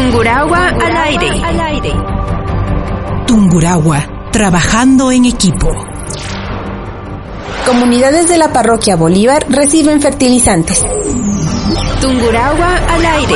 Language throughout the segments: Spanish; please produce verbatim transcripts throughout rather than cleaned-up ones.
Tungurahua al aire. Al aire. Tungurahua, trabajando en equipo. Comunidades de la parroquia Bolívar reciben fertilizantes. Tungurahua al aire.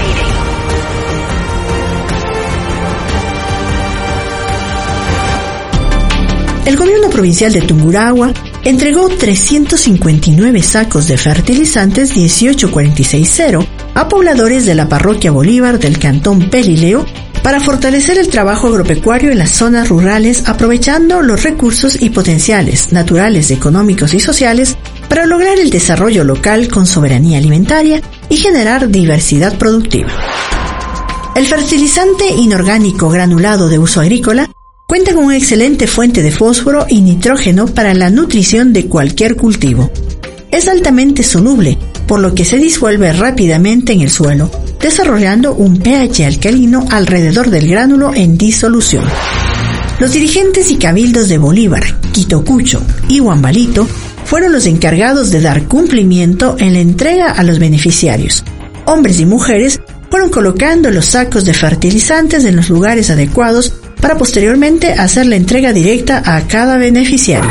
El gobierno provincial de Tungurahua entregó trescientos cincuenta y nueve sacos de fertilizantes dieciocho cuarenta y seis cero a pobladores de la parroquia Bolívar del cantón Pelileo para fortalecer el trabajo agropecuario en las zonas rurales, aprovechando los recursos y potenciales naturales, económicos y sociales para lograr el desarrollo local con soberanía alimentaria y generar diversidad productiva. El fertilizante inorgánico granulado de uso agrícola cuenta con una excelente fuente de fósforo y nitrógeno para la nutrición de cualquier cultivo. Es altamente soluble, por lo que se disuelve rápidamente en el suelo, desarrollando un pH alcalino alrededor del gránulo en disolución. Los dirigentes y cabildos de Bolívar, Quitocucho y Huambalito fueron los encargados de dar cumplimiento en la entrega a los beneficiarios. Hombres y mujeres fueron colocando los sacos de fertilizantes en los lugares adecuados para posteriormente hacer la entrega directa a cada beneficiario.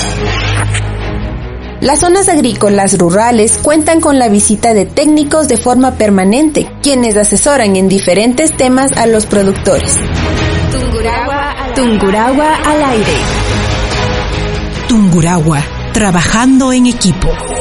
Las zonas agrícolas rurales cuentan con la visita de técnicos de forma permanente, quienes asesoran en diferentes temas a los productores. Tungurahua, Tungurahua al aire. Tungurahua, trabajando en equipo.